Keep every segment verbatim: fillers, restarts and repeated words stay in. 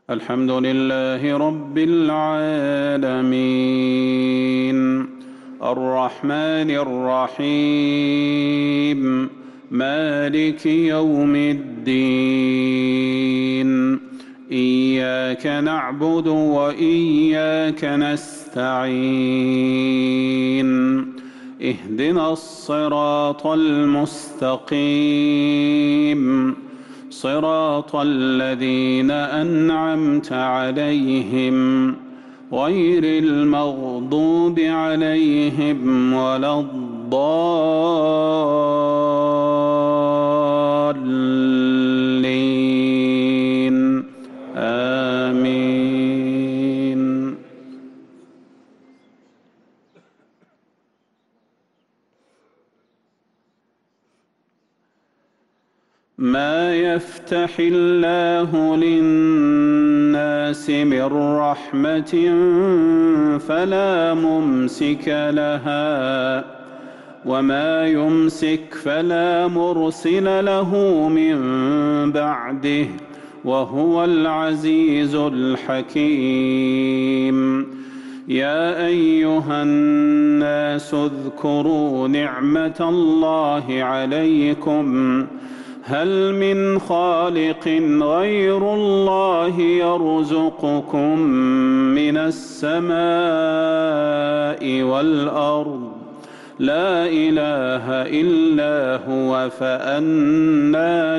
الحمد لله رب العالمين الرحمن الرحيم مالك يوم الدين إياك نعبد وإياك نستعين اهدنا الصراط المستقيم صراط الذين أنعمت عليهم غير المغضوب عليهم ولا الضالين آمين. ما يفتح الله للناس من رحمة فلا ممسك لها وما يمسك فلا مرسل له من بعده وهو العزيز الحكيم. يا أيها الناس اذكروا نعمة الله عليكم هل من خالق غير الله يرزقكم من السماء والأرض لا إله إلا هو فأنى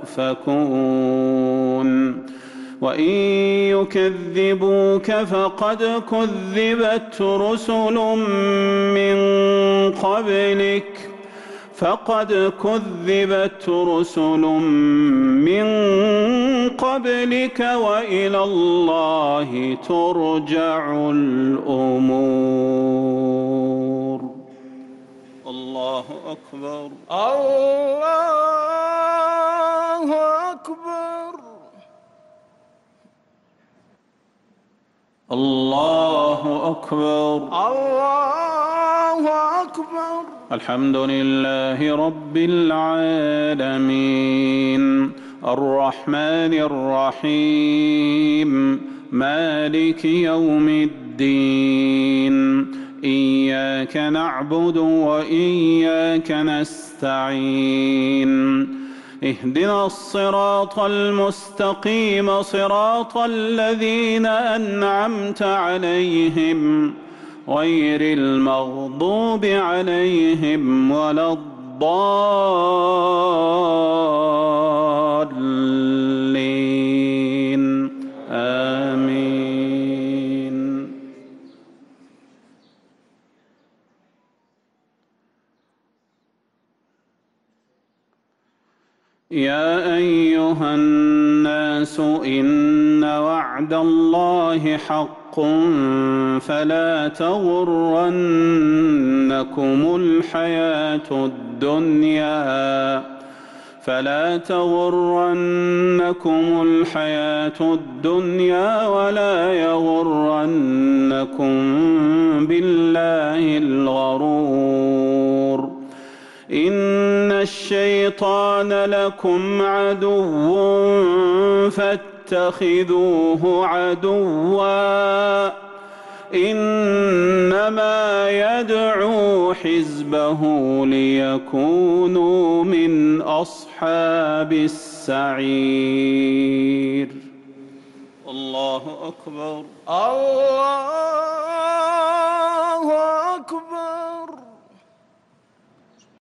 تؤفكون. وإن يكذبوك فقد كذبت رسل من قبلك فقد كذبت رسل من قبلك وإلى الله ترجع الأمور. الله أكبر. الله أكبر. الله أكبر. الله أكبر. الحمد لله رب العالمين الرحمن الرحيم مالك يوم الدين إياك نعبد وإياك نستعين اهدنا الصراط المستقيم صراط الذين أنعمت عليهم غير المغضوب عليهم ولا الضالين آمين. يا أيها الناس إن وعد الله حق فلا تغرنكم الحياة الدنيا فلا تغرنكم الحياة الدنيا ولا يغرنكم بالله الغرور. إن الشيطان لكم عدو فاتخذوه عدوا إنما يدعو حزبه ليكونوا من أصحاب السعير. الله أكبر. الله أكبر.